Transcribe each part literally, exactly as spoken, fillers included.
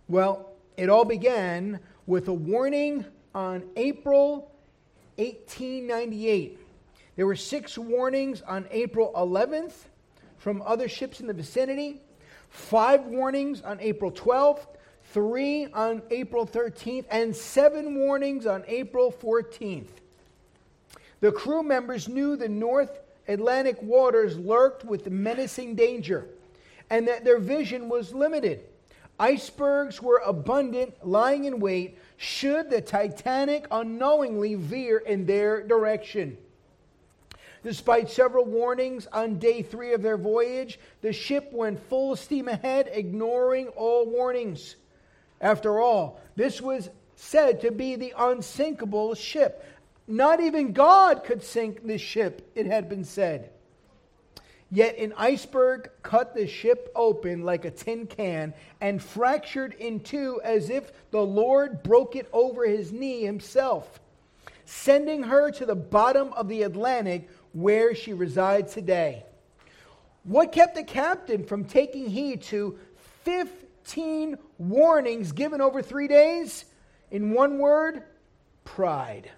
Well, it all began with a warning on April eighteen ninety-eight. There were six warnings on April eleventh from other ships in the vicinity, five warnings on April twelfth, three on April thirteenth, and seven warnings on April fourteenth. The crew members knew the North Atlantic waters lurked with menacing danger, and that their vision was limited. Icebergs were abundant, lying in wait, should the Titanic unknowingly veer in their direction. Despite several warnings on day three of their voyage, the ship went full steam ahead, ignoring all warnings. After all, this was said to be the unsinkable ship. Not even God could sink this ship, it had been said. Yet an iceberg cut the ship open like a tin can and fractured in two as if the Lord broke it over his knee himself, sending her to the bottom of the Atlantic where she resides today. What kept the captain from taking heed to fifteen warnings given over three days? In one word, pride.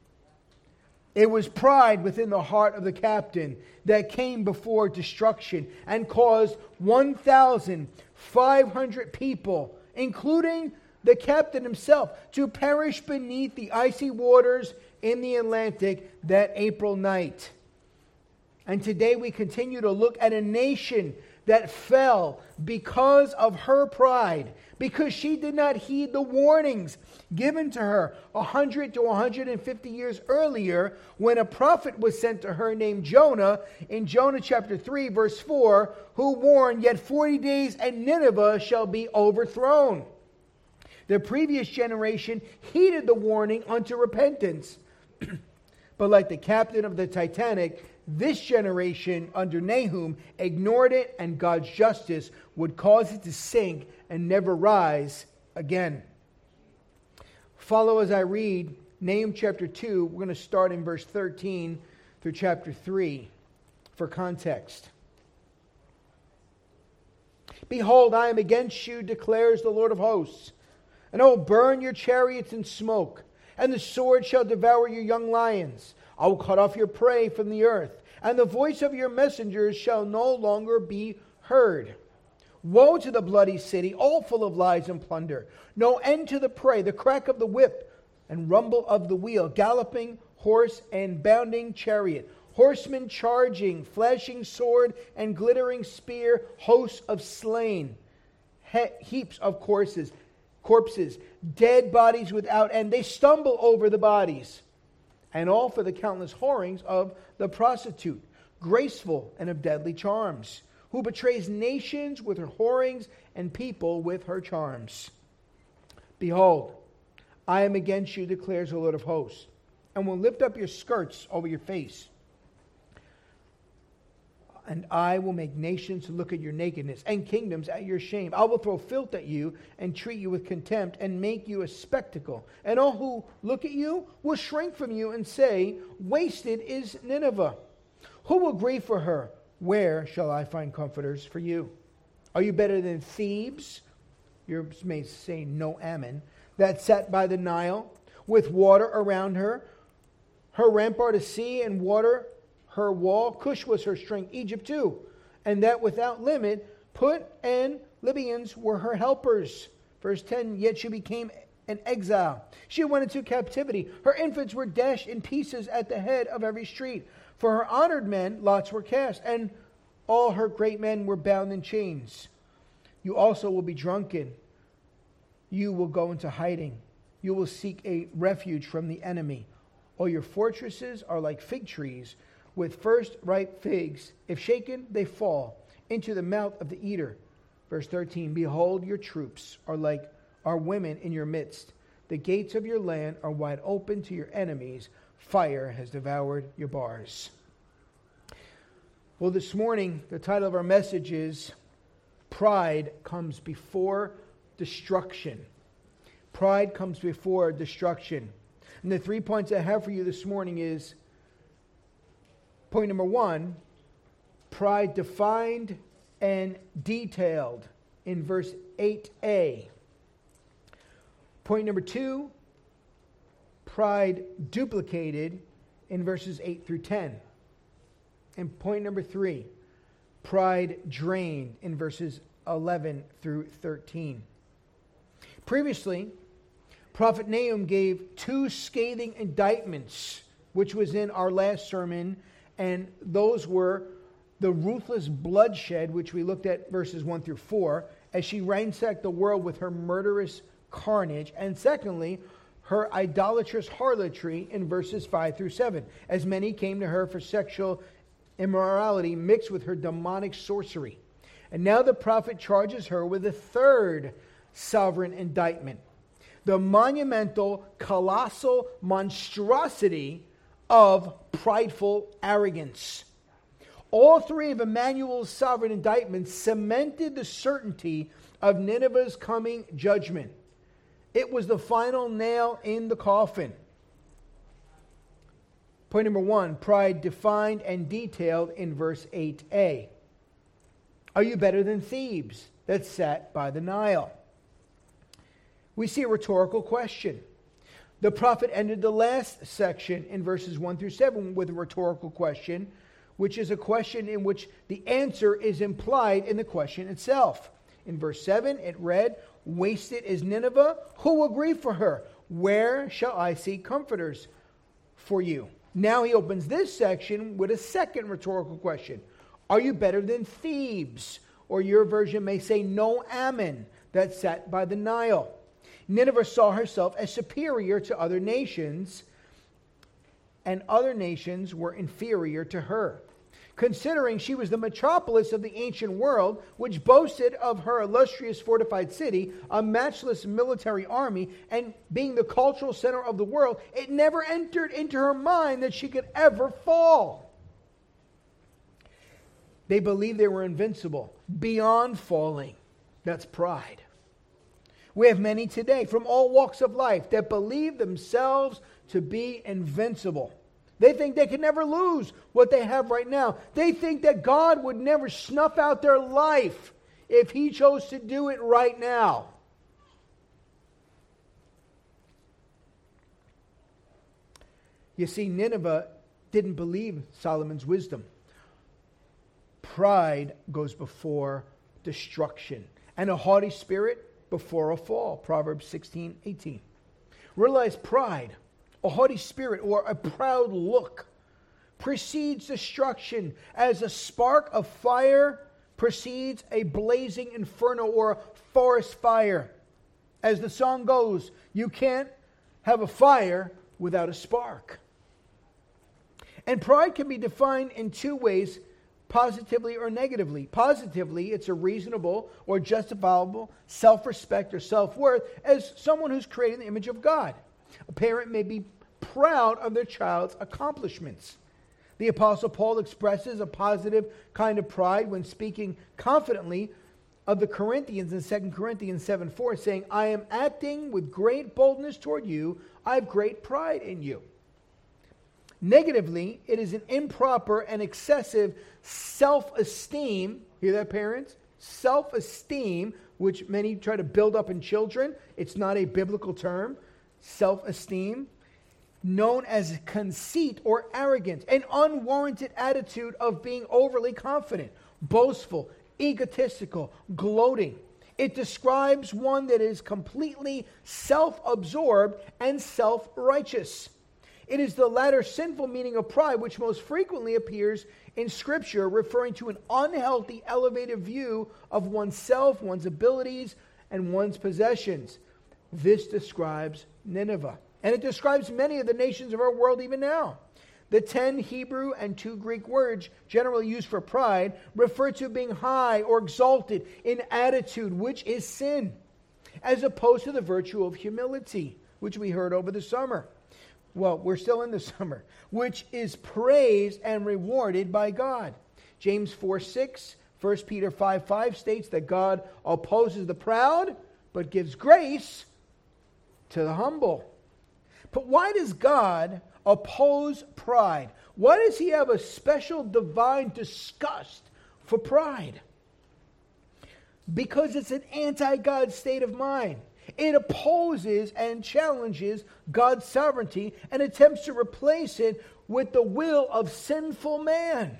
It was pride within the heart of the captain that came before destruction and caused one thousand five hundred people, including the captain himself, to perish beneath the icy waters in the Atlantic that April night. And today we continue to look at a nation that fell because of her pride, because she did not heed the warnings given to her one hundred to one hundred fifty years earlier when a prophet was sent to her named Jonah in Jonah chapter three verse four, who warned, "Yet forty days and Nineveh shall be overthrown." The previous generation heeded the warning unto repentance. But like the captain of the Titanic, this generation under Nahum ignored it, and God's justice would cause it to sink and never rise again. Follow as I read Nahum chapter two. We're going to start in verse thirteen through chapter three for context. "Behold, I am against you, declares the Lord of hosts, and I will burn your chariots in smoke, and the sword shall devour your young lions. I will cut off your prey from the earth, and the voice of your messengers shall no longer be heard. Woe to the bloody city, all full of lies and plunder. No end to the prey, the crack of the whip and rumble of the wheel, galloping horse and bounding chariot, horsemen charging, flashing sword and glittering spear, hosts of slain, he- heaps of corpses, corpses, dead bodies without end. They stumble over the bodies, and all for the countless whorings of the prostitute, graceful and of deadly charms, who betrays nations with her whorings and people with her charms. Behold, I am against you, declares the Lord of hosts, and will lift up your skirts over your face. And I will make nations to look at your nakedness, and kingdoms at your shame. I will throw filth at you, and treat you with contempt, and make you a spectacle. And all who look at you will shrink from you, and say, wasted is Nineveh. Who will grieve for her? Where shall I find comforters for you? Are you better than Thebes? You may say no Ammon, that sat by the Nile, with water around her, her rampart a sea, and water her wall. Cush was her strength, Egypt too, and that without limit. Put and Libyans were her helpers. Verse ten, yet she became an exile. She went into captivity. Her infants were dashed in pieces at the head of every street. For her honored men, lots were cast, and all her great men were bound in chains. You also will be drunken. You will go into hiding. You will seek a refuge from the enemy. All your fortresses are like fig trees with first ripe figs. If shaken, they fall into the mouth of the eater. Verse thirteen, behold, your troops are like are women in your midst. The gates of your land are wide open to your enemies. Fire has devoured your bars. Well, this morning, the title of our message is Pride Comes Before Destruction. Pride comes before destruction. And the three points I have for you this morning is, point number one, pride defined and detailed in verse eight a. Point number two, pride duplicated in verses eight through ten. And point number three, pride drained in verses eleven through thirteen. Previously, Prophet Nahum gave two scathing indictments, which was in our last sermon, and those were the ruthless bloodshed, which we looked at verses one through four, as she ransacked the world with her murderous carnage, and secondly, her idolatrous harlotry in verses five through seven, as many came to her for sexual immorality mixed with her demonic sorcery. And now the prophet charges her with a third sovereign indictment, the monumental, colossal monstrosity of prideful arrogance. All three of Emmanuel's sovereign indictments cemented the certainty of Nineveh's coming judgment. It was the final nail in the coffin. Point number one, pride defined and detailed in verse eight a. Are you better than Thebes that sat by the Nile? We see a rhetorical question. The prophet ended the last section in verses one through seven with a rhetorical question, which is a question in which the answer is implied in the question itself. In verse seven, it read, "Wasted is Nineveh. Who will grieve for her? Where shall I seek comforters for you?" Now he opens this section with a second rhetorical question. Are you better than Thebes? Or your version may say, No Ammon that sat by the Nile. Nineveh saw herself as superior to other nations, and other nations were inferior to her. Considering she was the metropolis of the ancient world, which boasted of her illustrious fortified city, a matchless military army, and being the cultural center of the world, it never entered into her mind that she could ever fall. They believed they were invincible, beyond falling. That's pride. We have many today from all walks of life that believe themselves to be invincible. They think they can never lose what they have right now. They think that God would never snuff out their life if He chose to do it right now. You see, Nineveh didn't believe Solomon's wisdom. Pride goes before destruction, and a haughty spirit before a fall. Proverbs sixteen eighteen. Realize pride, a haughty spirit, or a proud look, precedes destruction as a spark of fire precedes a blazing inferno or a forest fire. As the song goes, you can't have a fire without a spark. And pride can be defined in two ways, positively or negatively. Positively, it's a reasonable or justifiable self-respect or self-worth as someone who's created in the image of God. A parent may be proud of their child's accomplishments. The Apostle Paul expresses a positive kind of pride when speaking confidently of the Corinthians in Second Corinthians seven four, saying, I am acting with great boldness toward you. I have great pride in you. Negatively, it is an improper and excessive self-esteem. Hear that, parents? Self-esteem, which many try to build up in children. It's not a biblical term. Self-esteem, known as conceit or arrogance, an unwarranted attitude of being overly confident, boastful, egotistical, gloating. It describes one that is completely self-absorbed and self-righteous. It is the latter sinful meaning of pride which most frequently appears in Scripture, referring to an unhealthy, elevated view of oneself, one's abilities, and one's possessions. This describes Nineveh. And it describes many of the nations of our world even now. The ten Hebrew and two Greek words generally used for pride refer to being high or exalted in attitude, which is sin, as opposed to the virtue of humility, which we heard over the summer. Well, we're still in the summer, which is praised and rewarded by God. James four six, First Peter five five states that God opposes the proud, but gives grace to the humble. But why does God oppose pride? Why does He have a special divine disgust for pride? Because it's an anti-God state of mind. It opposes and challenges God's sovereignty and attempts to replace it with the will of sinful man.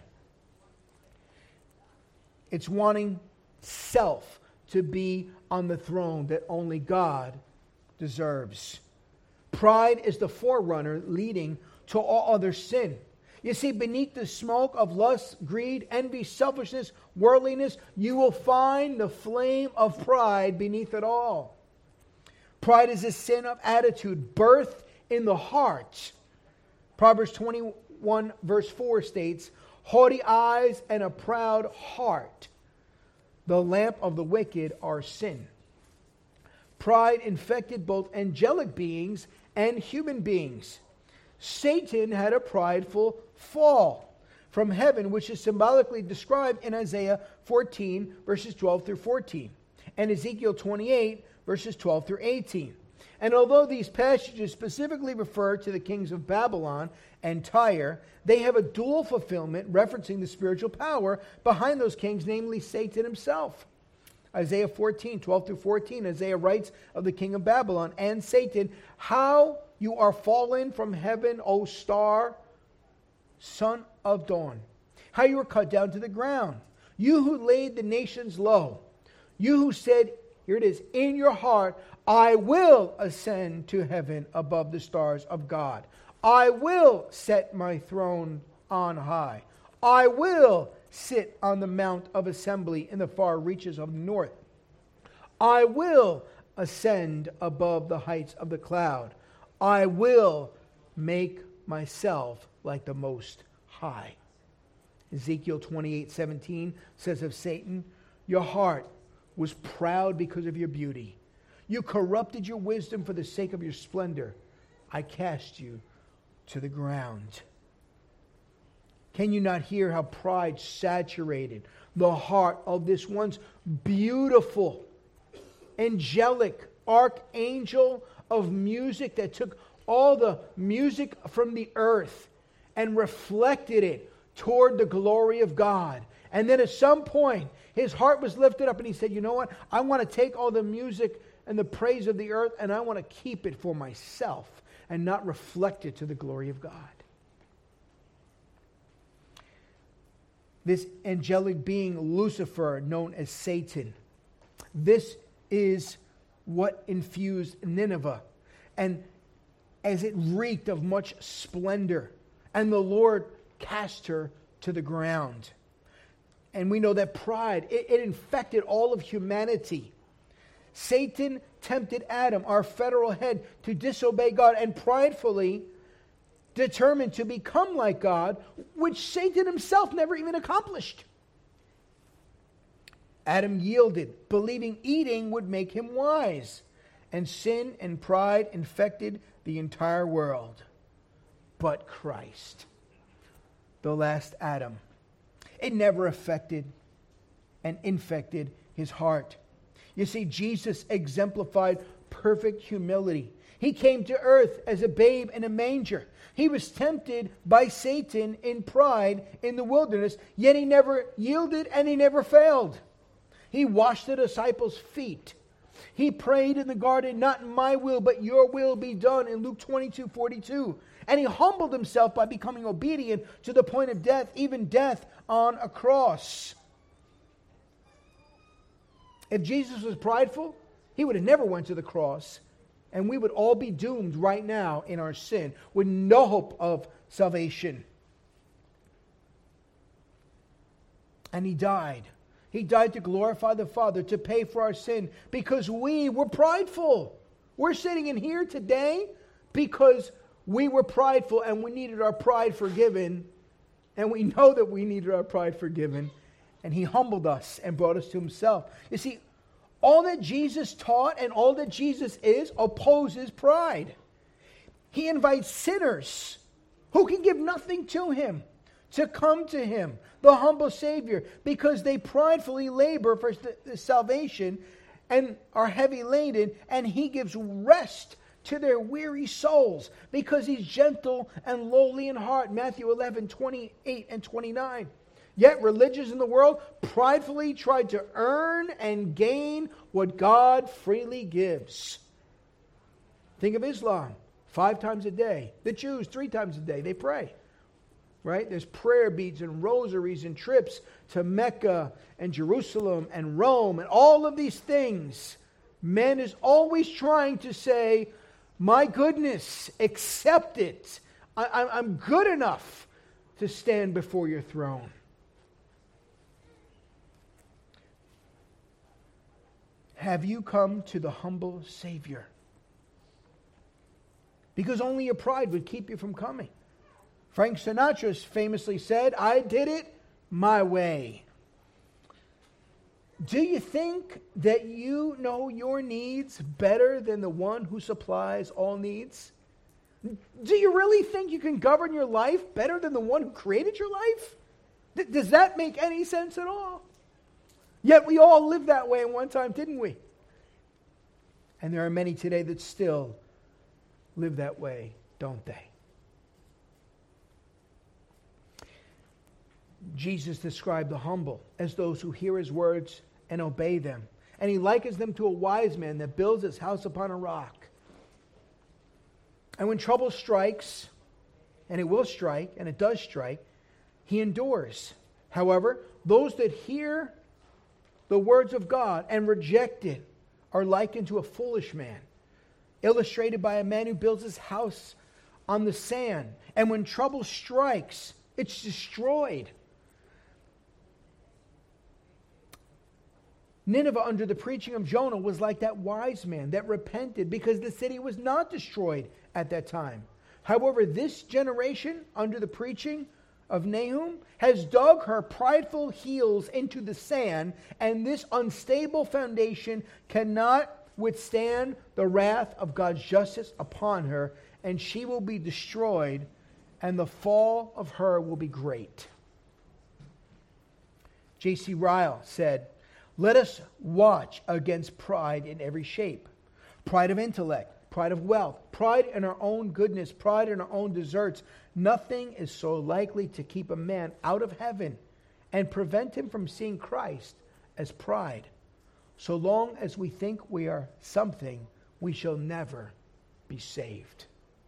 It's wanting self to be on the throne that only God deserves. Pride is the forerunner leading to all other sin. You see, beneath the smoke of lust, greed, envy, selfishness, worldliness, you will find the flame of pride beneath it all. Pride is a sin of attitude, birthed in the heart. Proverbs twenty-one verse four states, haughty eyes and a proud heart, the lamp of the wicked are sin. Pride infected both angelic beings and human beings. Satan had a prideful fall from heaven, which is symbolically described in Isaiah fourteen, verses twelve through fourteen, and Ezekiel twenty-eight, verses twelve through eighteen. And although these passages specifically refer to the kings of Babylon and Tyre, they have a dual fulfillment referencing the spiritual power behind those kings, namely Satan himself. Isaiah fourteen, twelve through fourteen, Isaiah writes of the king of Babylon and Satan, how you are fallen from heaven, O star, son of dawn. How you were cut down to the ground. You who laid the nations low. You who said, here it is, in your heart, I will ascend to heaven above the stars of God. I will set my throne on high. I will sit on the mount of assembly in the far reaches of the north. I will ascend above the heights of the cloud. I will make myself like the Most High. Ezekiel twenty-eight seventeen says of Satan, your heart was proud because of your beauty. You corrupted your wisdom for the sake of your splendor. I cast you to the ground. Can you not hear how pride saturated the heart of this once beautiful, angelic archangel of music that took all the music from the earth and reflected it toward the glory of God? And then at some point, his heart was lifted up and he said, you know what? I want to take all the music and the praise of the earth and I want to keep it for myself and not reflect it to the glory of God. This angelic being, Lucifer, known as Satan, this is what infused Nineveh. And as it reeked of much splendor, and the Lord cast her to the ground. And we know that pride, it, it infected all of humanity. Satan tempted Adam, our federal head, to disobey God and pridefully determined to become like God, which Satan himself never even accomplished. Adam yielded, believing eating would make him wise. And sin and pride infected the entire world. But Christ, the last Adam, it never affected and infected his heart. You see, Jesus exemplified perfect humility. He came to earth as a babe in a manger. He was tempted by Satan in pride in the wilderness, yet he never yielded and he never failed. He washed the disciples' feet. He prayed in the garden, not my will, but your will be done, in Luke twenty-two forty-two. And he humbled himself by becoming obedient to the point of death, even death on a cross. If Jesus was prideful, he would have never went to the cross, and we would all be doomed right now in our sin with no hope of salvation. And he died. He died to glorify the Father, to pay for our sin, because we were prideful. We're sitting in here today because we were prideful and we needed our pride forgiven. And we know that we needed our pride forgiven. And he humbled us and brought us to himself. You see, all that Jesus taught and all that Jesus is opposes pride. He invites sinners who can give nothing to him to come to him, the humble Savior, because they pridefully labor for the salvation and are heavy laden, and he gives rest to their weary souls because he's gentle and lowly in heart. Matthew eleven twenty-eight and twenty-nine. Yet religions in the world pridefully try to earn and gain what God freely gives. Think of Islam, five times a day. The Jews, three times a day, they pray. Right? There's prayer beads and rosaries and trips to Mecca and Jerusalem and Rome and all of these things. Man is always trying to say, my goodness, accept it. I, I, I'm good enough to stand before your throne. Have you come to the humble Savior? Because only your pride would keep you from coming. Frank Sinatra famously said, I did it my way. Do you think that you know your needs better than the one who supplies all needs? Do you really think you can govern your life better than the one who created your life? Th- does that make any sense at all? Yet we all lived that way at one time, didn't we? And there are many today that still live that way, don't they? Jesus described the humble as those who hear his words and obey them. And he likens them to a wise man that builds his house upon a rock. And when trouble strikes, and it will strike, and it does strike, he endures. However, those that hear the words of God and reject it are likened to a foolish man, illustrated by a man who builds his house on the sand. And when trouble strikes, it's destroyed. Nineveh, under the preaching of Jonah, was like that wise man that repented because the city was not destroyed at that time. However, this generation, under the preaching of Nahum, has dug her prideful heels into the sand, and this unstable foundation cannot withstand the wrath of God's justice upon her, and she will be destroyed, and the fall of her will be great. J C Ryle said, let us watch against pride in every shape. Pride of intellect, pride of wealth, pride in our own goodness, pride in our own deserts. Nothing is so likely to keep a man out of heaven and prevent him from seeing Christ as pride. So long as we think we are something, we shall never be saved.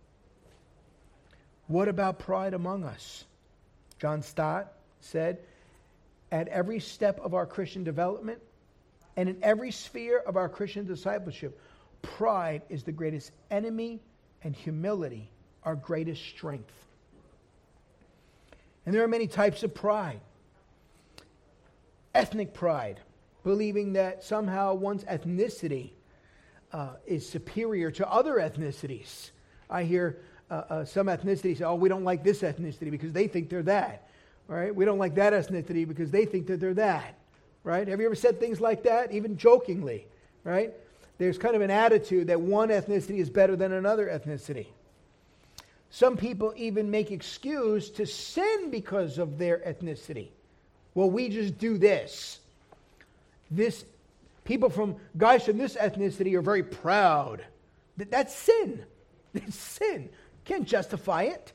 What about pride among us? John Stott said, at every step of our Christian development and in every sphere of our Christian discipleship, pride is the greatest enemy and humility our greatest strength. And there are many types of pride. Ethnic pride, believing that somehow one's ethnicity uh, is superior to other ethnicities. I hear uh, uh, some ethnicities say, oh, we don't like this ethnicity because they think they're that. Right? We don't like that ethnicity because they think that they're that. Right? Have you ever said things like that, even jokingly? Right? There's kind of an attitude that one ethnicity is better than another ethnicity. Some people even make excuse to sin because of their ethnicity. Well, we just do this. This people from guys from this ethnicity are very proud. That's sin. It's sin. Can't justify it.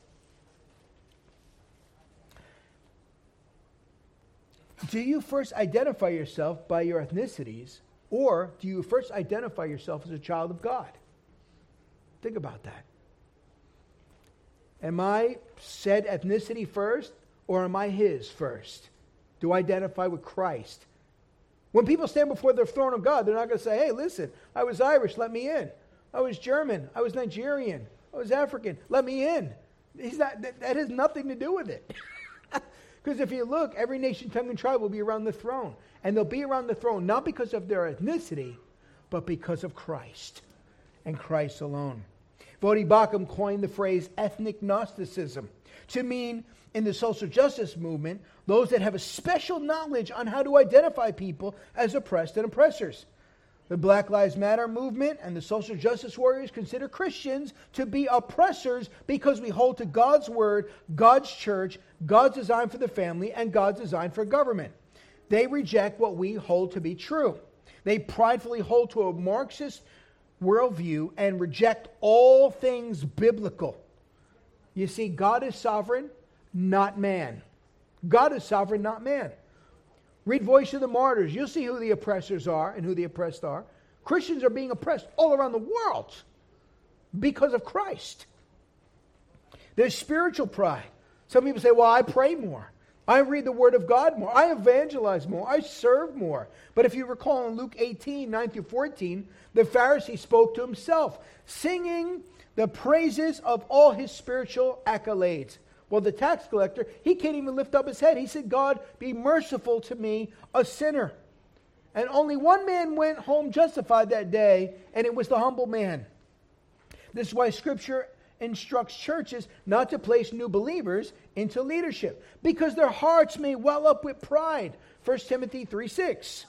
Do you first identify yourself by your ethnicities, or do you first identify yourself as a child of God? Think about that. Am I said ethnicity first, or am I his first? Do I identify with Christ? When people stand before the throne of God, they're not going to say, hey, listen, I was Irish, let me in. I was German, I was Nigerian, I was African, let me in. He's not, that, that has nothing to do with it. Because if you look, every nation, tongue, and tribe will be around the throne. And they'll be around the throne not because of their ethnicity, but because of Christ and Christ alone. Voddie Baucham coined the phrase ethnic Gnosticism to mean, in the social justice movement, those that have a special knowledge on how to identify people as oppressed and oppressors. The Black Lives Matter movement and the social justice warriors consider Christians to be oppressors because we hold to God's word, God's church, God's design for the family, and God's design for government. They reject what we hold to be true. They pridefully hold to a Marxist worldview and reject all things biblical. You see, God is sovereign, not man. God is sovereign, not man. Read Voice of the Martyrs. You'll see who the oppressors are and who the oppressed are. Christians are being oppressed all around the world because of Christ. There's spiritual pride. Some people say, well, I pray more. I read the Word of God more. I evangelize more. I serve more. But if you recall in Luke eighteen, nine through fourteen, the Pharisee spoke to himself, singing the praises of all his spiritual accolades. Well, the tax collector, he can't even lift up his head. He said, God, be merciful to me, a sinner. And only one man went home justified that day, and it was the humble man. This is why Scripture instructs churches not to place new believers into leadership, because their hearts may well up with pride. First Timothy three six.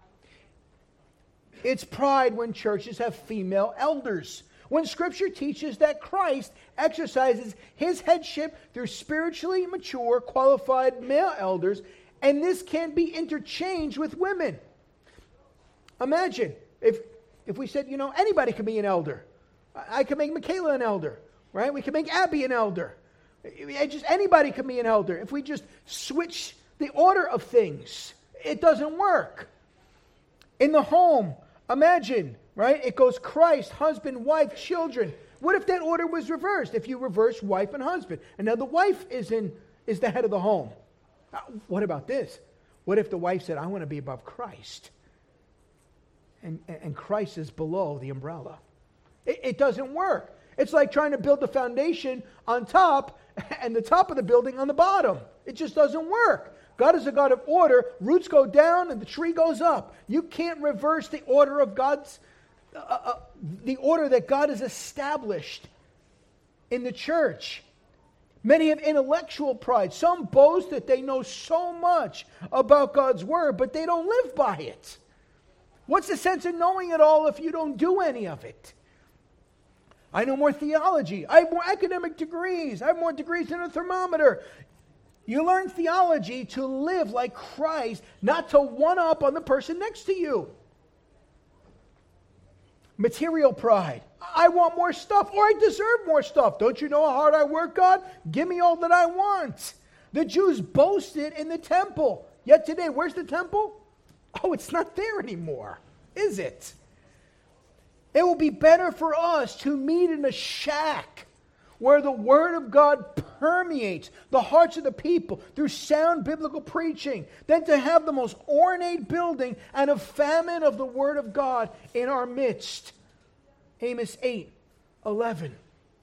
It's pride when churches have female elders. When Scripture teaches that Christ exercises his headship through spiritually mature, qualified male elders, and this can be interchanged with women. Imagine if if we said, you know, anybody can be an elder. I can make Michaela an elder, right? We can make Abby an elder. Just anybody can be an elder. If we just switch the order of things, it doesn't work. In the home, imagine, right? It goes Christ, husband, wife, children. What if that order was reversed? If you reverse wife and husband, and now the wife is in is the head of the home. Uh, what about this? What if the wife said, I want to be above Christ? And, and Christ is below the umbrella. It, it doesn't work. It's like trying to build the foundation on top and the top of the building on the bottom. It just doesn't work. God is a God of order. Roots go down and the tree goes up. You can't reverse the order of God's, uh, uh, the order that God has established in the church. Many have intellectual pride. Some boast that they know so much about God's word, but they don't live by it. What's the sense of knowing it all if you don't do any of it? I know more theology. I have more academic degrees. I have more degrees than a thermometer. You learn theology to live like Christ, not to one-up on the person next to you. Material pride. I want more stuff, or I deserve more stuff. Don't you know how hard I work, God? Give me all that I want. The Jews boasted in the temple. Yet today, where's the temple? Oh, it's not there anymore, is it? It will be better for us to meet in a shack where the Word of God permeates the hearts of the people through sound biblical preaching than to have the most ornate building and a famine of the Word of God in our midst. Amos eight eleven.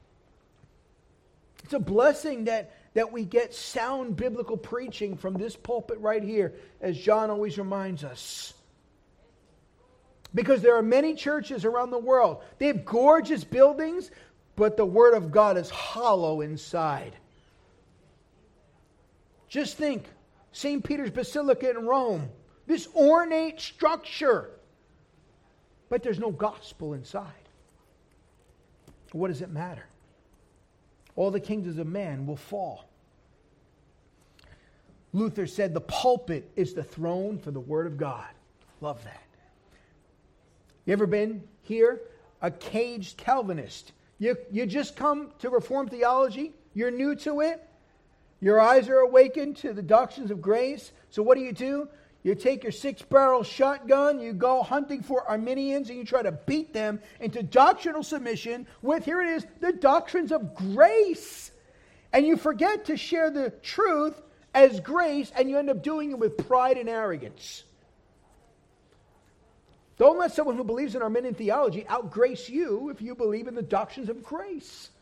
It's a blessing that, that we get sound biblical preaching from this pulpit right here, as John always reminds us. Because there are many churches around the world. They have gorgeous buildings, but the Word of God is hollow inside. Just think, Saint Peter's Basilica in Rome. This ornate structure. But there's no gospel inside. What does it matter? All the kingdoms of man will fall. Luther said the pulpit is the throne for the Word of God. Love that. You ever been here? A caged Calvinist. You, you just come to Reformed theology. You're new to it. Your eyes are awakened to the doctrines of grace. So what do you do? You take your six-barrel shotgun, you go hunting for Arminians, and you try to beat them into doctrinal submission with, here it is, the doctrines of grace. And you forget to share the truth as grace, and you end up doing it with pride and arrogance. Don't let someone who believes in Arminian theology outgrace you if you believe in the doctrines of grace.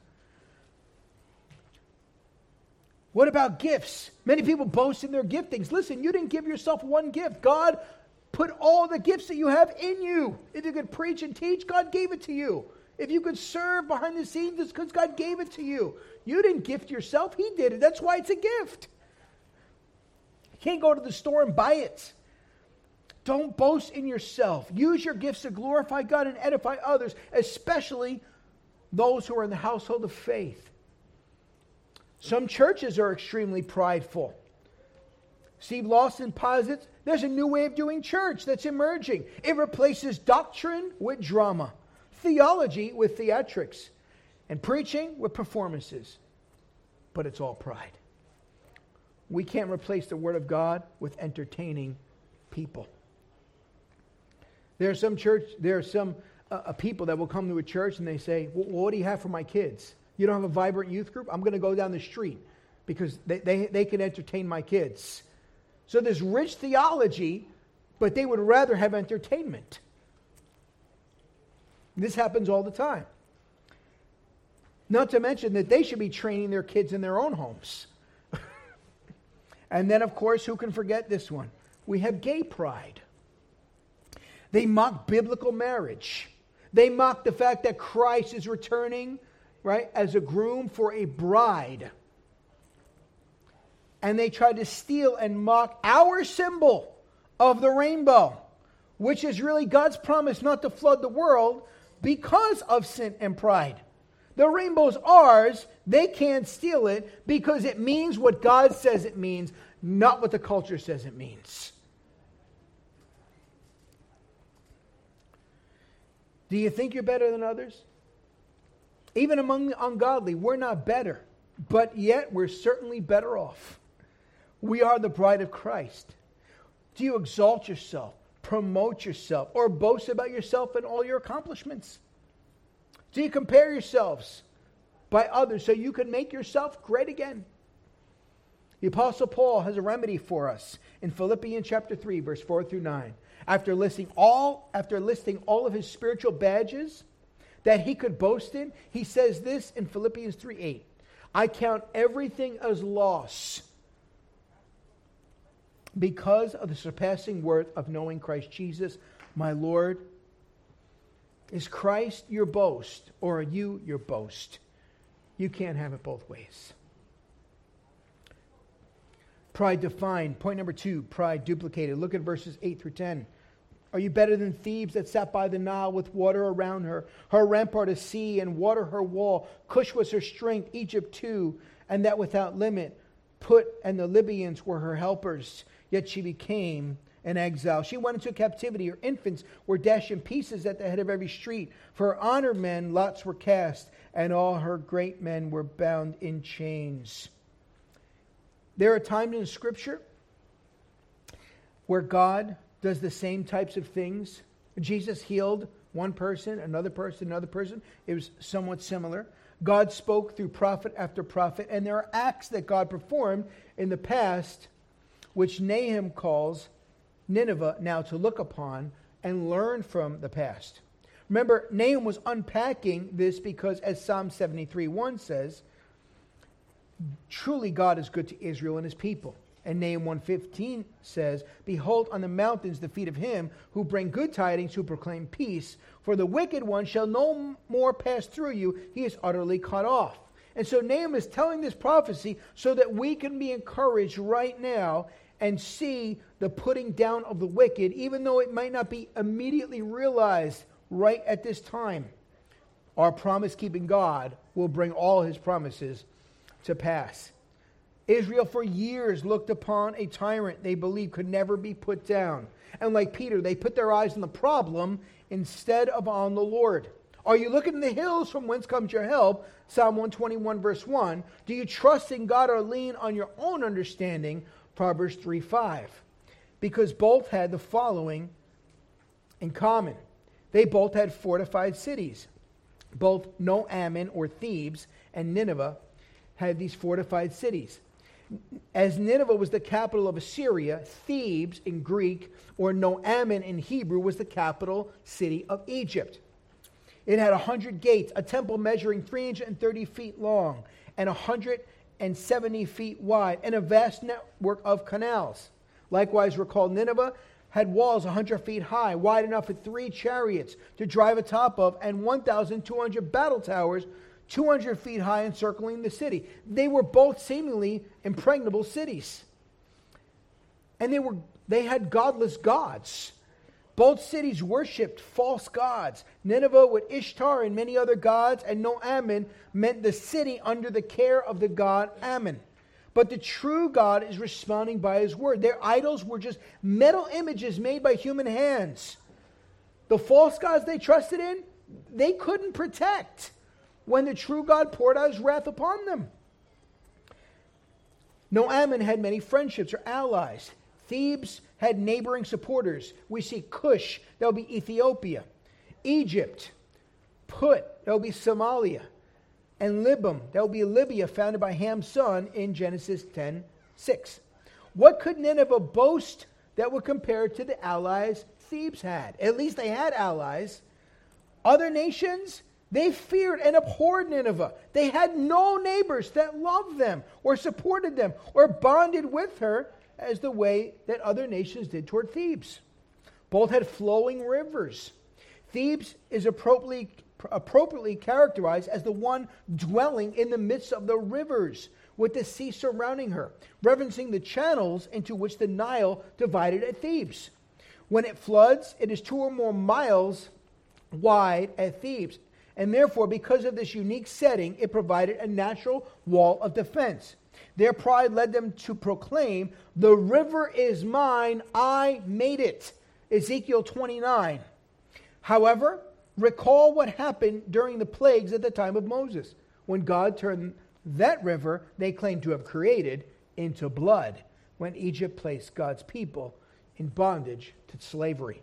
What about gifts? Many people boast in their giftings. Listen, you didn't give yourself one gift. God put all the gifts that you have in you. If you could preach and teach, God gave it to you. If you could serve behind the scenes, it's because God gave it to you. You didn't gift yourself. He did it. That's why it's a gift. You can't go to the store and buy it. Don't boast in yourself. Use your gifts to glorify God and edify others, especially those who are in the household of faith. Some churches are extremely prideful. Steve Lawson posits there's a new way of doing church that's emerging. It replaces doctrine with drama, theology with theatrics, and preaching with performances. But it's all pride. We can't replace the Word of God with entertaining people. There are some church, there are some uh, people that will come to a church and they say, well, what do you have for my kids? You don't have a vibrant youth group? I'm going to go down the street because they, they, they can entertain my kids. So there's rich theology, but they would rather have entertainment. This happens all the time. Not to mention that they should be training their kids in their own homes. And then, of course, who can forget this one? We have gay pride. They mock biblical marriage. They mock the fact that Christ is returning, right, as a groom for a bride. And they try to steal and mock our symbol of the rainbow, which is really God's promise not to flood the world because of sin and pride. The rainbow's ours. They can't steal it because it means what God says it means, not what the culture says it means. Do you think you're better than others? Even among the ungodly, we're not better, but yet we're certainly better off. We are the bride of Christ. Do you exalt yourself, promote yourself, or boast about yourself and all your accomplishments? Do you compare yourselves by others so you can make yourself great again? The Apostle Paul has a remedy for us in Philippians chapter three, verse four through nine. After listing all, after listing all of his spiritual badges that he could boast in, he says this in Philippians three eight. I count everything as loss because of the surpassing worth of knowing Christ Jesus, my Lord. Is Christ your boast, or are you your boast? You can't have it both ways. Pride defined. Point number two, pride duplicated. Look at verses eight through ten. Are you better than Thebes that sat by the Nile with water around her? Her rampart a sea and water her wall. Cush was her strength, Egypt too, and that without limit. Put and the Libyans were her helpers, yet she became an exile. She went into captivity. Her infants were dashed in pieces at the head of every street. For her honored men, lots were cast, and all her great men were bound in chains. There are times in Scripture where God does the same types of things. Jesus healed one person, another person, another person. It was somewhat similar. God spoke through prophet after prophet, and there are acts that God performed in the past, which Nahum calls Nineveh now to look upon and learn from the past. Remember, Nahum was unpacking this because, as Psalm seventy-three one says, truly God is good to Israel and his people. And Nahum one fifteen says, behold on the mountains the feet of him who bring good tidings, who proclaim peace. For the wicked one shall no more pass through you. He is utterly cut off. And so Nahum is telling this prophecy so that we can be encouraged right now and see the putting down of the wicked, even though it might not be immediately realized right at this time. Our promise-keeping God will bring all his promises to pass. Israel for years looked upon a tyrant they believed could never be put down. And like Peter, they put their eyes on the problem instead of on the Lord. Are you looking in the hills from whence comes your help? Psalm one twenty-one verse one. Do you trust in God or lean on your own understanding? Proverbs three five. Because both had the following in common. They both had fortified cities. Both Noammon or Thebes and Nineveh had these fortified cities. As Nineveh was the capital of Assyria, Thebes in Greek or Noammon in Hebrew was the capital city of Egypt. It had one hundred gates, a temple measuring three hundred thirty feet long and one hundred seventy feet wide, and a vast network of canals. Likewise, recall Nineveh had walls one hundred feet high, wide enough for three chariots to drive atop of, and one thousand two hundred battle towers two hundred feet high encircling the city. They were both seemingly impregnable cities. And they were they had godless gods. Both cities worshipped false gods. Nineveh with Ishtar and many other gods, and Noammon meant the city under the care of the god Ammon. But the true God is responding by his word. Their idols were just metal images made by human hands. The false gods they trusted in, they couldn't protect when the true God poured out his wrath upon them. No Ammon had many friendships or allies. Thebes had neighboring supporters. We see Cush, that would be Ethiopia. Egypt, Put, that would be Somalia. And Libam, that would be Libya, founded by Ham's son in Genesis ten six. What could Nineveh boast that would compare to the allies Thebes had? At least they had allies. Other nations, they feared and abhorred Nineveh. They had no neighbors that loved them or supported them or bonded with her as the way that other nations did toward Thebes. Both had flowing rivers. Thebes is appropriately, appropriately characterized as the one dwelling in the midst of the rivers, with the sea surrounding her, referencing the channels into which the Nile divided at Thebes. When it floods, it is two or more miles wide at Thebes, and therefore, because of this unique setting, it provided a natural wall of defense. Their pride led them to proclaim, "The river is mine, I made it." Ezekiel twenty-nine. However, recall what happened during the plagues at the time of Moses, when God turned that river they claimed to have created into blood, when Egypt placed God's people in bondage to slavery.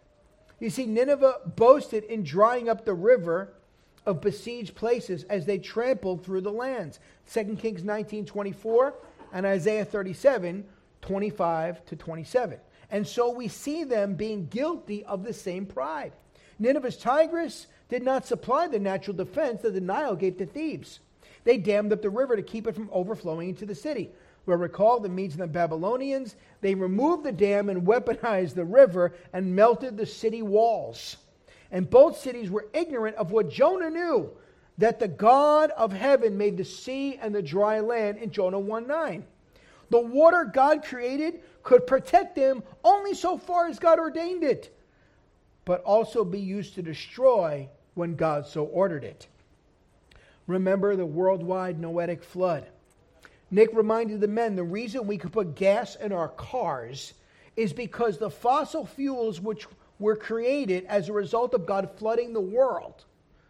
You see, Nineveh boasted in drying up the river of besieged places as they trampled through the lands. Second Kings nineteen twenty-four and Isaiah thirty-seven, twenty-five to twenty-seven. And so we see them being guilty of the same pride. Nineveh's Tigris did not supply the natural defense that the Nile gave to Thebes. They dammed up the river to keep it from overflowing into the city. Well, recall the Medes and the Babylonians, they removed the dam and weaponized the river and melted the city walls. And both cities were ignorant of what Jonah knew, that the God of heaven made the sea and the dry land in Jonah one nine. The water God created could protect them only so far as God ordained it, but also be used to destroy when God so ordered it. Remember the worldwide Noetic flood. Nick reminded the men the reason we could put gas in our cars is because the fossil fuels which were created as a result of God flooding the world.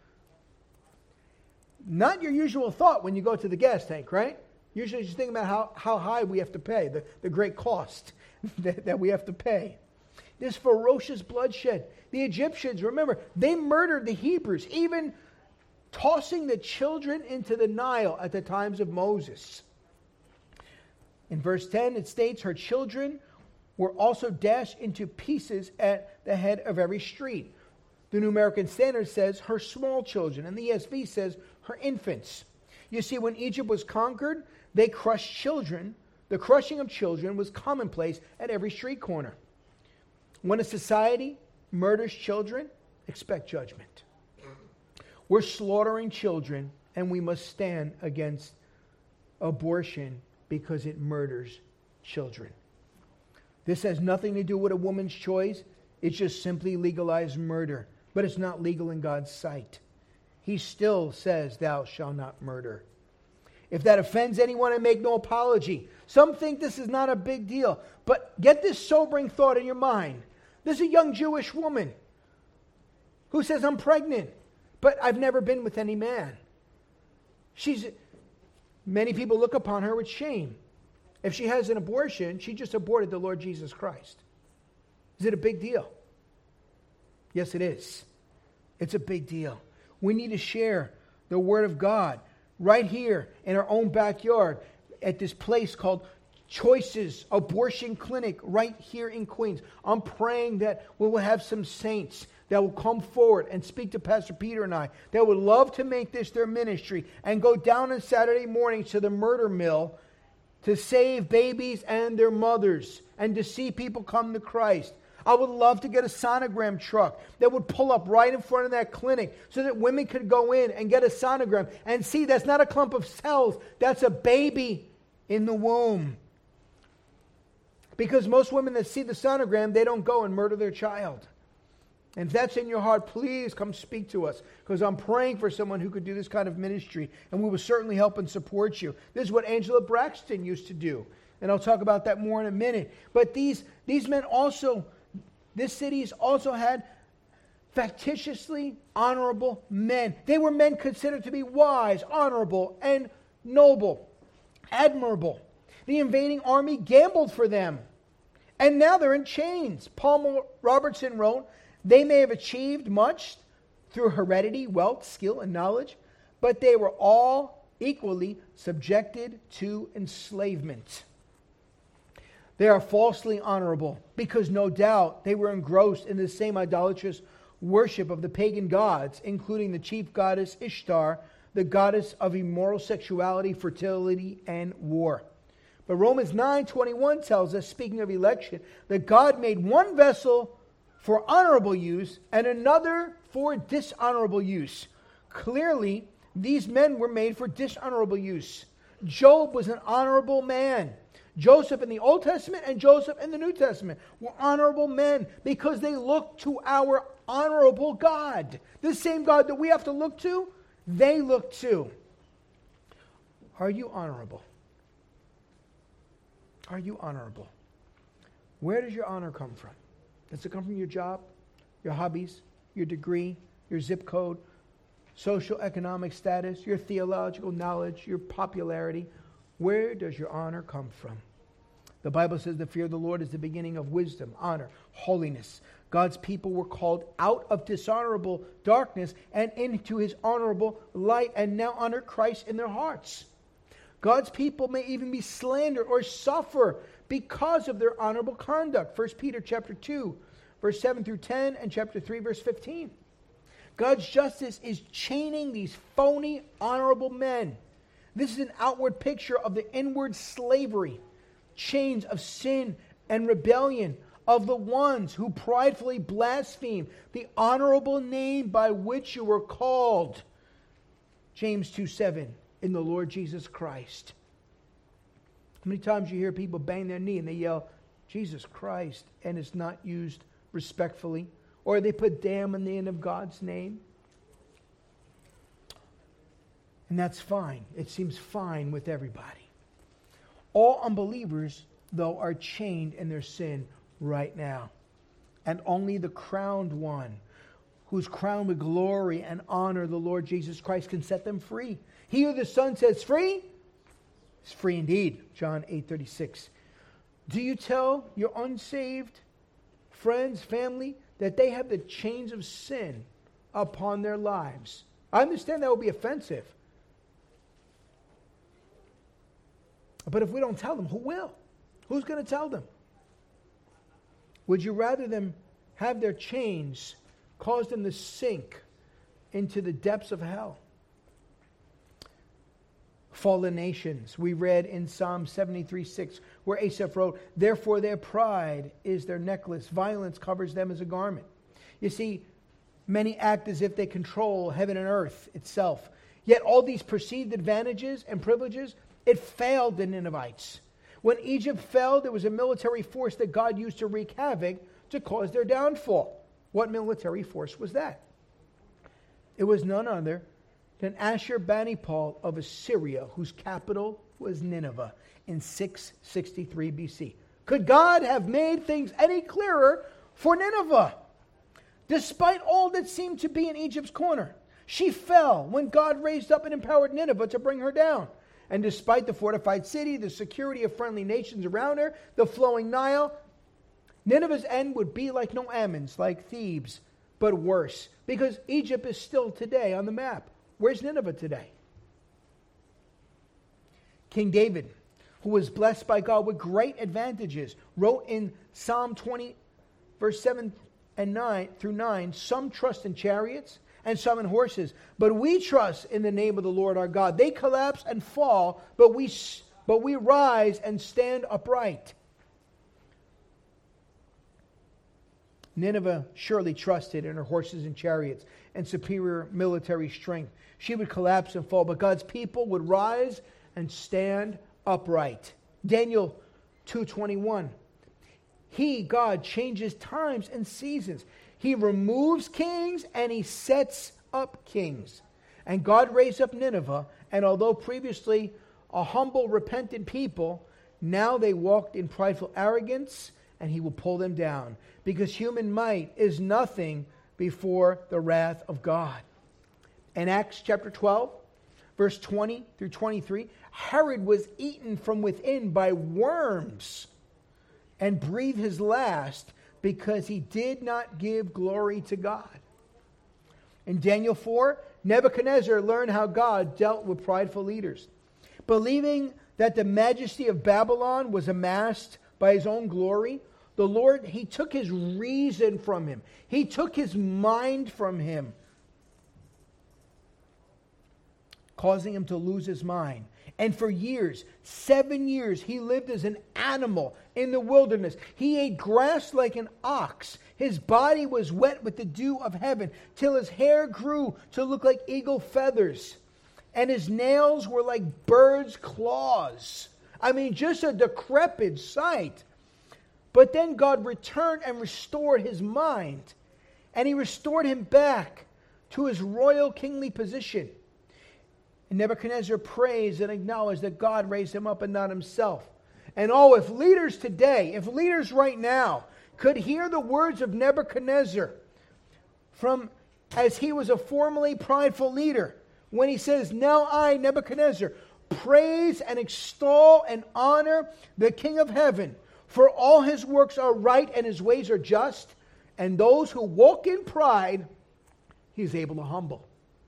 Not your usual thought when you go to the gas tank, right? Usually just think about how, how high we have to pay, the, the great cost that, that we have to pay. This ferocious bloodshed. The Egyptians, remember, they murdered the Hebrews, even tossing the children into the Nile at the times of Moses. In verse ten, it states, her children were also dashed into pieces at the head of every street. The New American Standard says her small children, and the E S V says her infants. You see, when Egypt was conquered, they crushed children. The crushing of children was commonplace at every street corner. When a society murders children, expect judgment. We're slaughtering children, and we must stand against abortion because it murders children. This has nothing to do with a woman's choice. It's just simply legalized murder. But it's not legal in God's sight. He still says, thou shalt not murder. If that offends anyone, I make no apology. Some think this is not a big deal. But get this sobering thought in your mind. There's a young Jewish woman who says, I'm pregnant, but I've never been with any man. She's, many people look upon her with shame. If she has an abortion, she just aborted the Lord Jesus Christ. Is it a big deal? Yes, it is. It's a big deal. We need to share the Word of God right here in our own backyard at this place called Choices Abortion Clinic right here in Queens. I'm praying that we will have some saints that will come forward and speak to Pastor Peter and I that would love to make this their ministry and go down on Saturday mornings to the murder mill to save babies and their mothers and to see people come to Christ. I would love to get a sonogram truck that would pull up right in front of that clinic so that women could go in and get a sonogram and see that's not a clump of cells, that's a baby in the womb. Because most women that see the sonogram, they don't go and murder their child. And if that's in your heart, please come speak to us, because I'm praying for someone who could do this kind of ministry, and we will certainly help and support you. This is what Angela Braxton used to do, and I'll talk about that more in a minute. But these, these men also, this city's also had factitiously honorable men. They were men considered to be wise, honorable, and noble, admirable. The invading army gambled for them. And now they're in chains. Paul Robertson wrote, they may have achieved much through heredity, wealth, skill, and knowledge, but they were all equally subjected to enslavement. They are falsely honorable because no doubt they were engrossed in the same idolatrous worship of the pagan gods, including the chief goddess Ishtar, the goddess of immoral sexuality, fertility, and war. But Romans nine twenty-one tells us, speaking of election, that God made one vessel for honorable use and another for dishonorable use. Clearly, these men were made for dishonorable use. Job was an honorable man. Joseph in the Old Testament and Joseph in the New Testament were honorable men because they looked to our honorable God. The same God that we have to look to, they look to. Are you honorable? Are you honorable? Where does your honor come from? Does it come from your job, your hobbies, your degree, your zip code, social economic status, your theological knowledge, your popularity? Where does your honor come from? The Bible says the fear of the Lord is the beginning of wisdom, honor, holiness. God's people were called out of dishonorable darkness and into his honorable light, and now honor Christ in their hearts. God's people may even be slandered or suffer because of their honorable conduct. First Peter chapter two, verse seven through ten, and chapter three, verse fifteen. God's justice is chaining these phony, honorable men. This is an outward picture of the inward slavery, chains of sin and rebellion of the ones who pridefully blaspheme the honorable name by which you were called. James two seven, in the Lord Jesus Christ. How many times you hear people bang their knee and they yell, Jesus Christ, and it's not used respectfully? Or they put damn in the end of God's name? And that's fine. It seems fine with everybody. All unbelievers, though, are chained in their sin right now. And only the crowned one, who's crowned with glory and honor, the Lord Jesus Christ, can set them free. He who the Son sets free is free indeed. John eight thirty-six. Do you tell your unsaved friends, family, that they have the chains of sin upon their lives? I understand that would be offensive. But if we don't tell them, who will? Who's going to tell them? Would you rather them have their chains cause them to sink into the depths of hell? Fallen nations. We read in Psalm seventy-three six, where Asaph wrote, therefore their pride is their necklace. Violence covers them as a garment. You see, many act as if they control heaven and earth itself. Yet all these perceived advantages and privileges, it failed the Ninevites. When Egypt fell, there was a military force that God used to wreak havoc to cause their downfall. What military force was that? It was none other than Ashurbanipal of Assyria, whose capital was Nineveh in six sixty-three B C. Could God have made things any clearer for Nineveh? Despite all that seemed to be in Egypt's corner, she fell when God raised up and empowered Nineveh to bring her down. And despite the fortified city, the security of friendly nations around her, the flowing Nile, Nineveh's end would be like no Ammon's, like Thebes, but worse. Because Egypt is still today on the map. Where's Nineveh today? King David, who was blessed by God with great advantages, wrote in Psalm twenty, verse seven and nine through nine, some trust in chariots and some in horses, but we trust in the name of the Lord our God. They collapse and fall, but we, but we rise and stand upright. Nineveh surely trusted in her horses and chariots and superior military strength. She would collapse and fall, but God's people would rise and stand upright. Daniel two twenty-one. He, God, changes times and seasons. He removes kings and he sets up kings. And God raised up Nineveh, and although previously a humble, repentant people, now they walked in prideful arrogance, and he will pull them down. Because human might is nothing before the wrath of God. In Acts chapter twelve, verse twenty through twenty-three, Herod was eaten from within by worms and breathed his last because he did not give glory to God. In Daniel four, Nebuchadnezzar learned how God dealt with prideful leaders. Believing that the majesty of Babylon was amassed by his own glory, the Lord, he took his reason from him. He took his mind from him, causing him to lose his mind. And for years, seven years, he lived as an animal in the wilderness. He ate grass like an ox. His body was wet with the dew of heaven, till his hair grew to look like eagle feathers, and his nails were like birds' claws. I mean, just a decrepit sight. But then God returned and restored his mind, and he restored him back to his royal kingly position. And Nebuchadnezzar praised and acknowledged that God raised him up and not himself. And oh, if leaders today, if leaders right now could hear the words of Nebuchadnezzar from as he was a formerly prideful leader, when he says, "Now I, Nebuchadnezzar, praise and extol and honor the King of heaven, for all his works are right and his ways are just, and those who walk in pride, he is able to humble."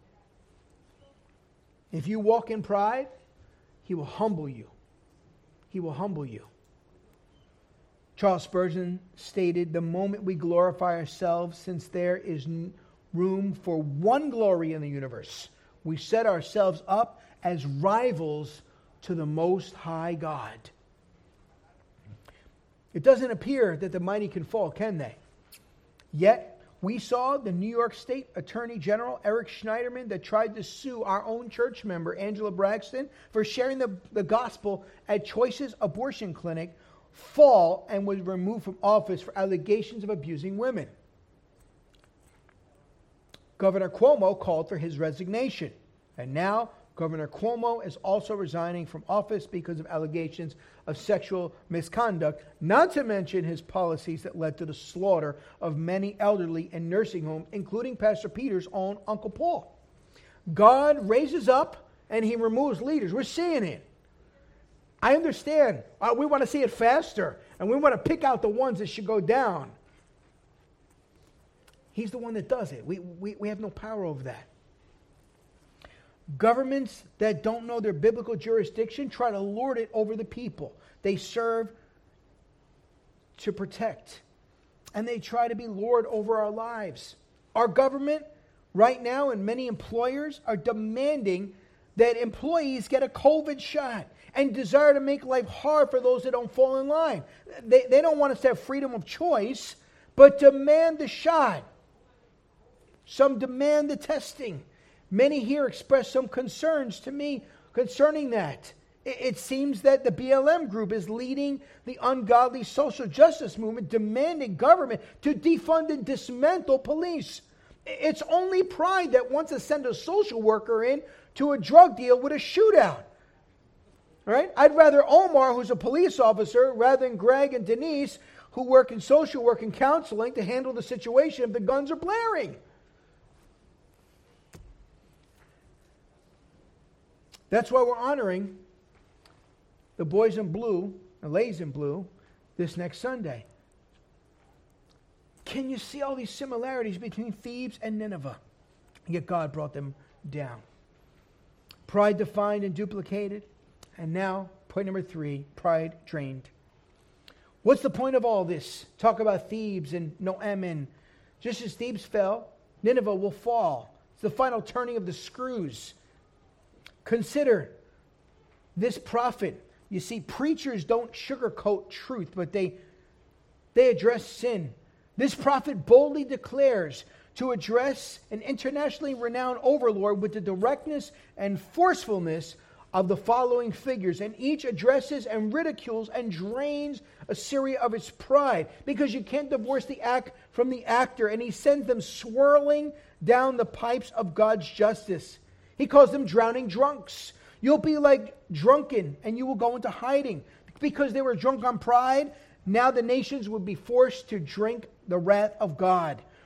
If you walk in pride, he will humble you. He will humble you. Charles Spurgeon stated, "The moment we glorify ourselves, since there is room for one glory in the universe, we set ourselves up as rivals to the Most High God." It doesn't appear that the mighty can fall, can they? Yet, we saw the New York State Attorney General, Eric Schneiderman, that tried to sue our own church member, Angela Braxton, for sharing the, the gospel at Choices Abortion Clinic, fall and was removed from office for allegations of abusing women. Governor Cuomo called for his resignation. And now, Governor Cuomo is also resigning from office because of allegations of sexual misconduct, not to mention his policies that led to the slaughter of many elderly in nursing homes, including Pastor Peter's own Uncle Paul. God raises up and he removes leaders. We're seeing it. I understand. Uh, we want to see it faster, and we want to pick out the ones that should go down. He's the one that does it. We, we, we have no power over that. Governments that don't know their biblical jurisdiction try to lord it over the people they serve to protect. And they try to be lord over our lives. Our government right now and many employers are demanding that employees get a COVID shot and desire to make life hard for those that don't fall in line. They, they don't want us to have freedom of choice, but demand the shot. Some demand the testing. Many here express some concerns to me concerning that. It, it seems that the B L M group is leading the ungodly social justice movement, demanding government to defund and dismantle police. It's only pride that wants to send a social worker in to a drug deal with a shootout. All right? I'd rather Omar, who's a police officer, rather than Greg and Denise, who work in social work and counseling, to handle the situation if the guns are blaring. That's why we're honoring the boys in blue, the ladies in blue, this next Sunday. Can you see all these similarities between Thebes and Nineveh? Yet God brought them down. Pride defined and duplicated. And now, point number three, pride drained. What's the point of all this? Talk about Thebes and Noamin. Just as Thebes fell, Nineveh will fall. It's the final turning of the screws. Consider this prophet. You see, preachers don't sugarcoat truth, but they, they address sin. This prophet boldly declares to address an internationally renowned overlord with the directness and forcefulness of the following figures. And each addresses and ridicules and drains Assyria of its pride, because you can't divorce the act from the actor. And he sends them swirling down the pipes of God's justice. He calls them drowning drunks. You'll be like drunken, and you will go into hiding. Because they were drunk on pride, now the nations would be forced to drink the wrath of God.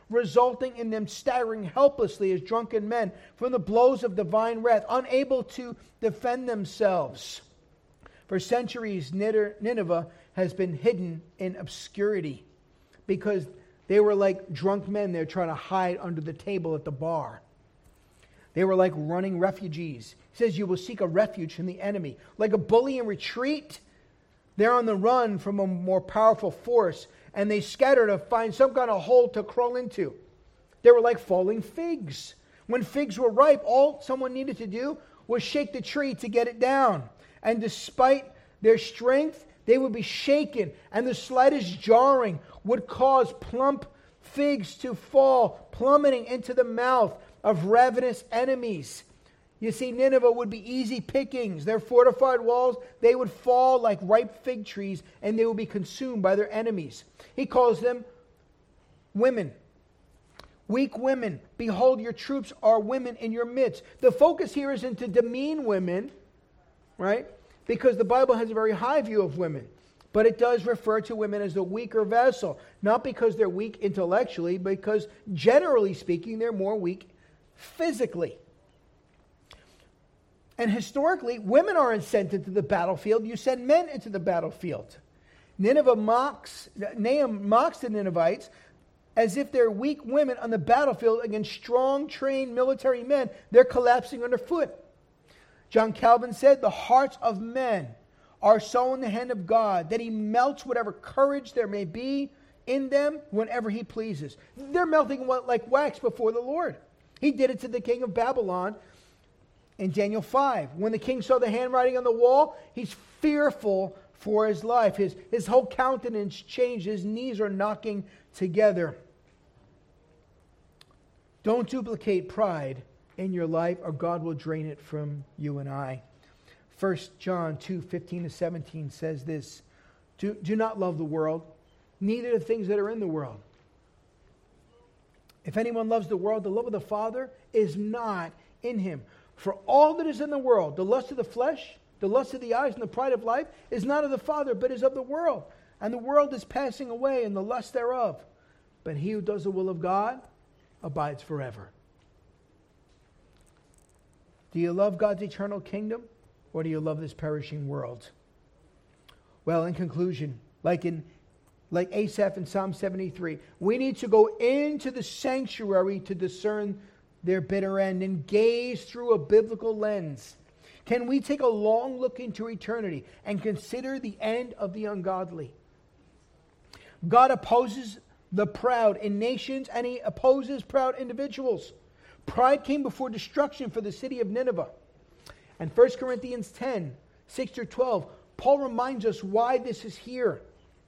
resulting in them staggering helplessly as drunken men from the blows of divine wrath, unable to defend themselves. For centuries, Nineveh has been hidden in obscurity because they were like drunk men. They're trying to hide under the table at the bar. They were like running refugees. He says, you will seek a refuge from the enemy. Like a bully in retreat, they're on the run from a more powerful force, and they scatter to find some kind of hole to crawl into. They were like falling figs. When figs were ripe, all someone needed to do was shake the tree to get it down. And despite their strength, they would be shaken, and the slightest jarring would cause plump figs to fall, plummeting into the mouth of ravenous enemies. You see, Nineveh would be easy pickings. Their fortified walls, they would fall like ripe fig trees, and they would be consumed by their enemies. He calls them women. Weak women. Behold, your troops are women in your midst. The focus here isn't to demean women, right? Because the Bible has a very high view of women. But it does refer to women as the weaker vessel. Not because they're weak intellectually, because generally speaking, they're more weak physically. And historically, women aren't sent into the battlefield. You send men into the battlefield. Nineveh mocks, Nahum mocks the Ninevites as if they're weak women on the battlefield against strong, trained military men. They're collapsing underfoot. John Calvin said, the hearts of men are so in the hand of God that he melts whatever courage there may be in them whenever he pleases. They're melting like wax before the Lord. He did it to the king of Babylon in Daniel five. When the king saw the handwriting on the wall, he's fearful for his life. His, his whole countenance changed. His knees are knocking together. Don't duplicate pride in your life, or God will drain it from you and I. First John two, fifteen to seventeen says this, do, do not love the world, neither the things that are in the world. If anyone loves the world, the love of the Father is not in him. For all that is in the world, the lust of the flesh, the lust of the eyes, and the pride of life, is not of the Father, but is of the world. And the world is passing away, and the lust thereof. But he who does the will of God abides forever. Do you love God's eternal kingdom, or do you love this perishing world? Well, in conclusion, like in like Asaph in Psalm seventy-three, we need to go into the sanctuary to discern their bitter end and gaze through a biblical lens. Can we take a long look into eternity and consider the end of the ungodly? God opposes the proud in nations, and he opposes proud individuals. Pride came before destruction for the city of Nineveh. And First Corinthians ten, six through twelve, Paul reminds us why this is here.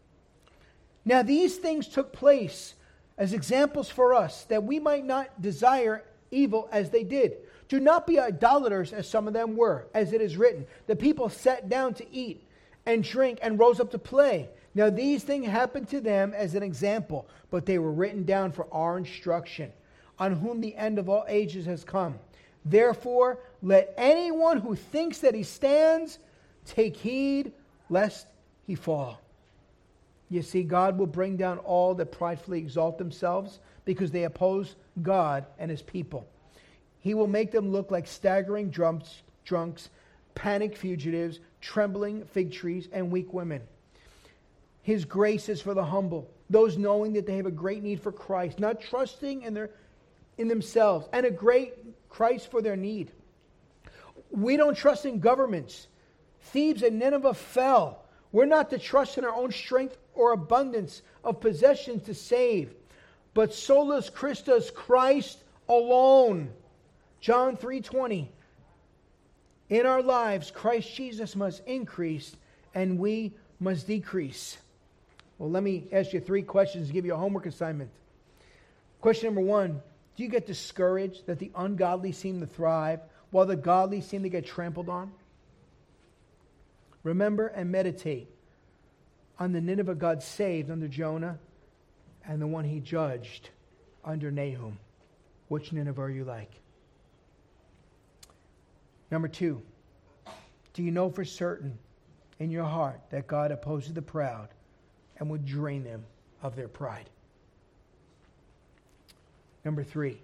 Now these things took place as examples for us, that we might not desire evil as they did. Do not be idolaters as some of them were, as it is written. The people sat down to eat and drink and rose up to play. Now these things happened to them as an example, but they were written down for our instruction, on whom the end of all ages has come. Therefore, let anyone who thinks that he stands take heed lest he fall. You see, God will bring down all that pridefully exalt themselves because they oppose God and his people. He will make them look like staggering drunks, drunks, panicked fugitives, trembling fig trees, and weak women. His grace is for the humble, those knowing that they have a great need for Christ, not trusting in their in themselves, and a great Christ for their need. We don't trust in governments. Thebes and Nineveh fell. We're not to trust in our own strength or abundance of possessions to save, but solus Christus, Christ alone. John three twenty. In our lives, Christ Jesus must increase and we must decrease. Well, let me ask you three questions to give you a homework assignment. Question number one, do you get discouraged that the ungodly seem to thrive while the godly seem to get trampled on? Remember and meditate on the Nineveh God saved under Jonah and the one he judged under Nahum. Which Nineveh are you like? Number two, do you know for certain in your heart that God opposes the proud and would drain them of their pride? Number three,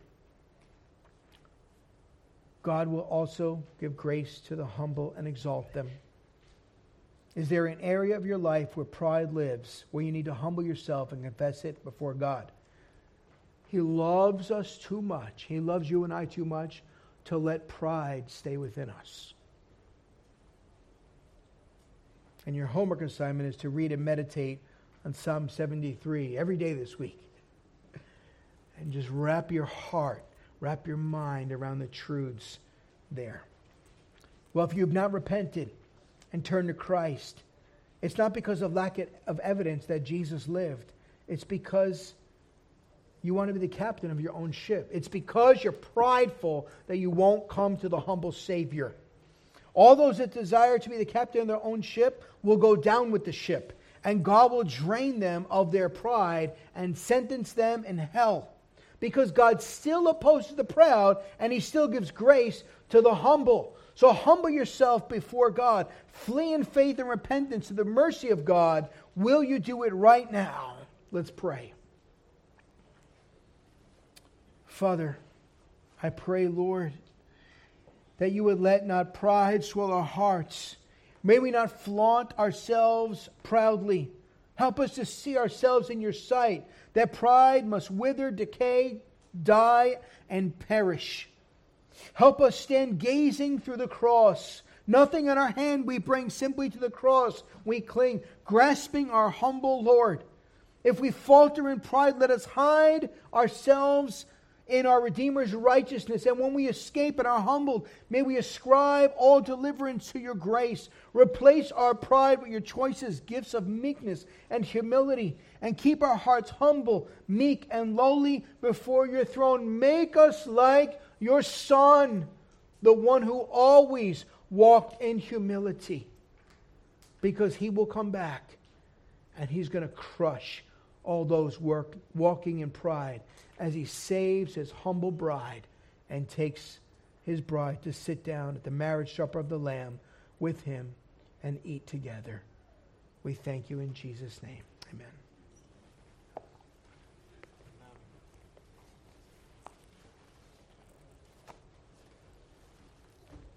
God will also give grace to the humble and exalt them. Is there an area of your life where pride lives, where you need to humble yourself and confess it before God? He loves us too much. He loves you and I too much to let pride stay within us. And your homework assignment is to read and meditate on Psalm seventy-three every day this week. And just wrap your heart, wrap your mind around the truths there. Well, if you've not repented and turned to Christ, it's not because of lack of evidence that Jesus lived. It's because you want to be the captain of your own ship. It's because you're prideful that you won't come to the humble Savior. All those that desire to be the captain of their own ship will go down with the ship, and God will drain them of their pride and sentence them in hell. Because God still opposes the proud, and He still gives grace to the humble. So humble yourself before God. Flee in faith and repentance to the mercy of God. Will you do it right now? Let's pray. Father, I pray, Lord, that you would let not pride swell our hearts. May we not flaunt ourselves proudly. Help us to see ourselves in your sight, that pride must wither, decay, die, and perish. Help us stand gazing through the cross. Nothing in our hand we bring, simply to the cross we cling, grasping our humble Lord. If we falter in pride, let us hide ourselves in our Redeemer's righteousness. And when we escape and are humbled, may we ascribe all deliverance to your grace. Replace our pride with your choices, gifts of meekness and humility, and keep our hearts humble, meek, and lowly before your throne. Make us like your Son, the one who always walked in humility, because he will come back and he's going to crush all those work, walking in pride, as he saves his humble bride and takes his bride to sit down at the marriage supper of the Lamb with him and eat together. We thank you in Jesus' name. Amen.